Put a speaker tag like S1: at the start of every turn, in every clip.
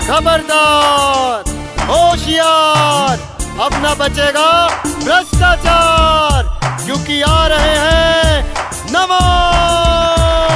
S1: खबरदार, होशियार, अब न बचेगा भ्रष्टाचार, क्योंकि आ रहे हैं नमो।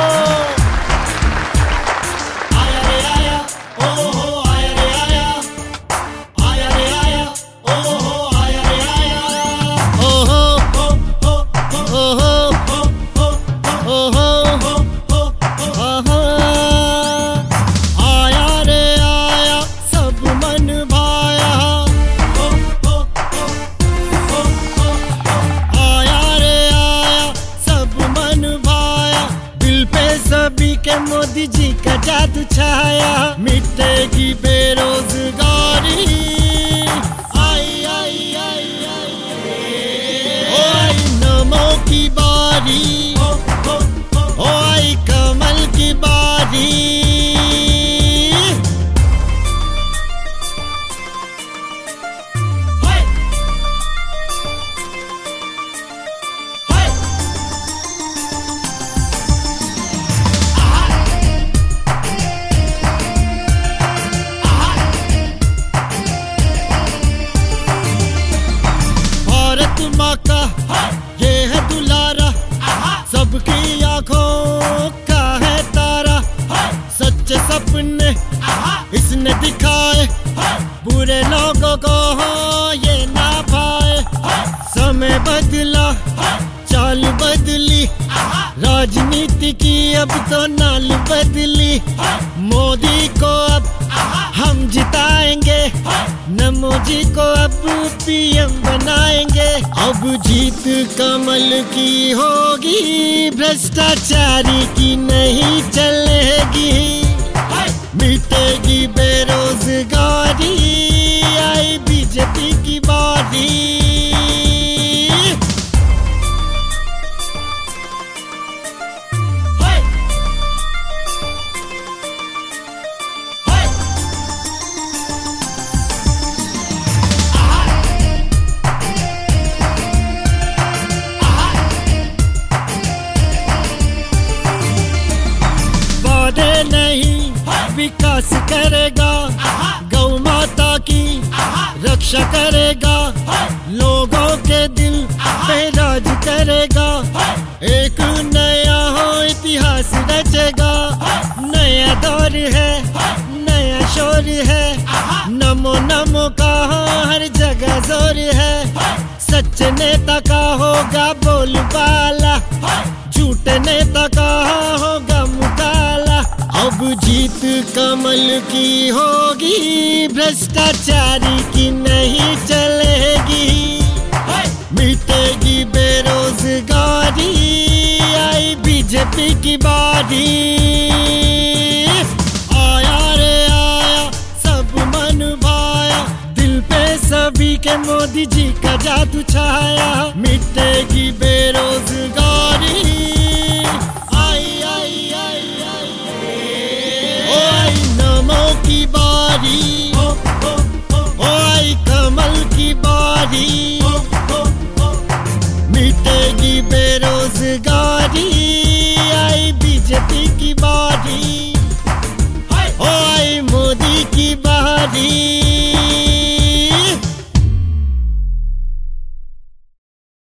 S1: के मोदी जी का जादू छाया, मिटेगी बेरोजगारी। आई आई आई आई ओ आई नमो की बारी, ओ आई कमल की बारी। माँ का ये है दुलारा, सबकी आंखों का है तारा। सच्चे सपने इसने दिखाए, बुरे लोगों को ये ना पाए। समय बदला, चाल बदली, राजनीति की अब तो नाल बदली। मोदी को अब हम जिताएंगे, नमो जी को अब पीएम बनाएंगे। अब जीत कमल की होगी, भ्रष्टाचारी की नहीं चलेगी। मिटेगी बेरोजगारी, आई बीजेपी की बारी। नहीं विकास करेगा, गौ माता की रक्षा करेगा, लोगों के दिल पे राज करेगा। एक नया इतिहास रचेगा, नया दौर है, नया शोर है। नमो नमो का हर जगह जोर है, सच्चे नेता का होगा बोलबाला, झूठे नेता का होगा मुकाला। अब जीत कमल की होगी, भ्रष्टाचारी की नहीं चलेगी। मिटेगी बेरोजगारी, आई बीजेपी की बारी। आया रे आया, सब मन भाया, दिल पे सभी के मोदी जी का जादू छाया। मिटेगी बेरोजगारी, आई आई आई ओ आई नमो की बारी, ओ आई कमल की बारी। मिटेगी बेरोजगारी, आई बीजेपी की बारी, ओ आई मोदी की बारी।